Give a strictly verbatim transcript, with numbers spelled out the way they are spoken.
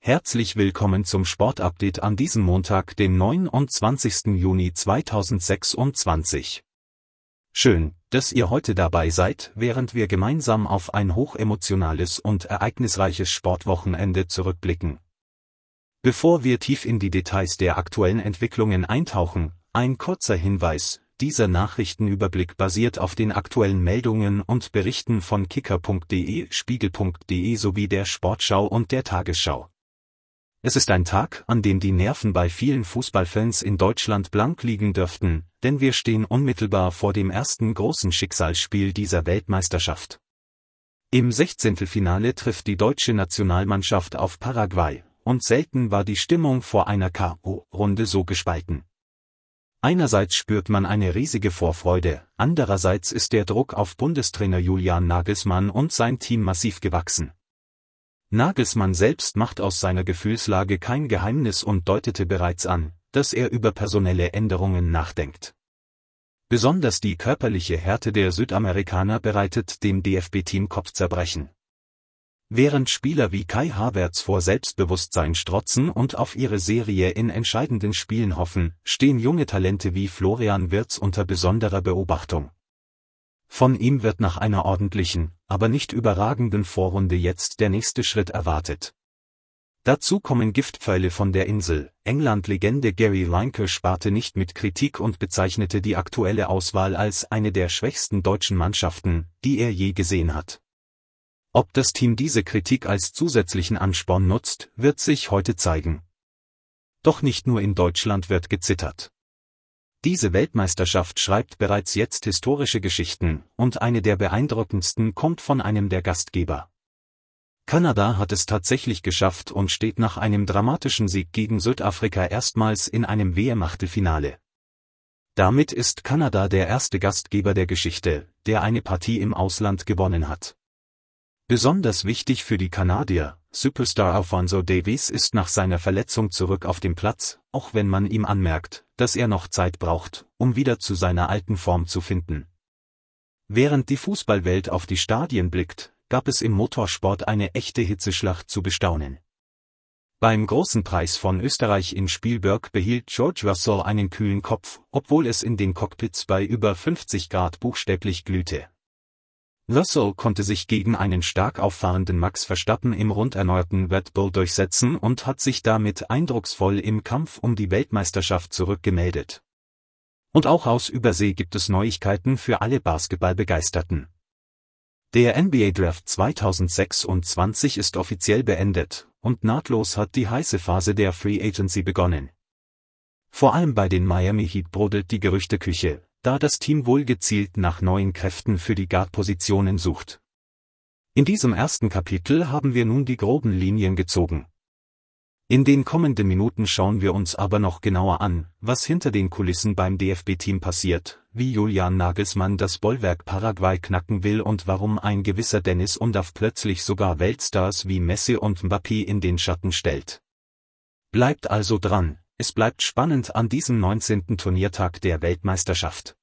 Herzlich willkommen zum Sportupdate an diesem Montag, den neunundzwanzigsten Juni zweitausendsechsundzwanzig. Schön, dass ihr heute dabei seid, während wir gemeinsam auf ein hochemotionales und ereignisreiches Sportwochenende zurückblicken. Bevor wir tief in die Details der aktuellen Entwicklungen eintauchen, ein kurzer Hinweis: Dieser Nachrichtenüberblick basiert auf den aktuellen Meldungen und Berichten von kicker punkt de, spiegel punkt de sowie der Sportschau und der Tagesschau. Es ist ein Tag, an dem die Nerven bei vielen Fußballfans in Deutschland blank liegen dürften, denn wir stehen unmittelbar vor dem ersten großen Schicksalsspiel dieser Weltmeisterschaft. Im Sechzehntelfinale trifft die deutsche Nationalmannschaft auf Paraguay, und selten war die Stimmung vor einer K O-Runde so gespalten. Einerseits spürt man eine riesige Vorfreude, andererseits ist der Druck auf Bundestrainer Julian Nagelsmann und sein Team massiv gewachsen. Nagelsmann selbst macht aus seiner Gefühlslage kein Geheimnis und deutete bereits an, dass er über personelle Änderungen nachdenkt. Besonders die körperliche Härte der Südamerikaner bereitet dem D F B-Team Kopfzerbrechen. Während Spieler wie Kai Havertz vor Selbstbewusstsein strotzen und auf ihre Serie in entscheidenden Spielen hoffen, stehen junge Talente wie Florian Wirtz unter besonderer Beobachtung. Von ihm wird nach einer ordentlichen, aber nicht überragenden Vorrunde jetzt der nächste Schritt erwartet. Dazu kommen Giftpfeile von der Insel. England-Legende Gary Lineker sparte nicht mit Kritik und bezeichnete die aktuelle Auswahl als eine der schwächsten deutschen Mannschaften, die er je gesehen hat. Ob das Team diese Kritik als zusätzlichen Ansporn nutzt, wird sich heute zeigen. Doch nicht nur in Deutschland wird gezittert. Diese Weltmeisterschaft schreibt bereits jetzt historische Geschichten, und eine der beeindruckendsten kommt von einem der Gastgeber. Kanada hat es tatsächlich geschafft und steht nach einem dramatischen Sieg gegen Südafrika erstmals in einem W M-Achtelfinale. Damit ist Kanada der erste Gastgeber der Geschichte, der eine Partie im Ausland gewonnen hat. Besonders wichtig für die Kanadier: Superstar Alphonso Davies ist nach seiner Verletzung zurück auf dem Platz, auch wenn man ihm anmerkt, dass er noch Zeit braucht, um wieder zu seiner alten Form zu finden. Während die Fußballwelt auf die Stadien blickt, gab es im Motorsport eine echte Hitzeschlacht zu bestaunen. Beim Großen Preis von Österreich in Spielberg behielt George Russell einen kühlen Kopf, obwohl es in den Cockpits bei über fünfzig Grad buchstäblich glühte. Russell konnte sich gegen einen stark auffahrenden Max Verstappen im runderneuerten Red Bull durchsetzen und hat sich damit eindrucksvoll im Kampf um die Weltmeisterschaft zurückgemeldet. Und auch aus Übersee gibt es Neuigkeiten für alle Basketballbegeisterten. Der N B A Draft zweitausendsechsundzwanzig ist offiziell beendet, und nahtlos hat die heiße Phase der Free Agency begonnen. Vor allem bei den Miami Heat brodelt die Gerüchteküche, da das Team wohl gezielt nach neuen Kräften für die Guard-Positionen sucht. In diesem ersten Kapitel haben wir nun die groben Linien gezogen. In den kommenden Minuten schauen wir uns aber noch genauer an, was hinter den Kulissen beim D F B-Team passiert, wie Julian Nagelsmann das Bollwerk Paraguay knacken will und warum ein gewisser Dennis Undaff plötzlich sogar Weltstars wie Messi und Mbappé in den Schatten stellt. Bleibt also dran, es bleibt spannend an diesem neunzehnten Turniertag der Weltmeisterschaft.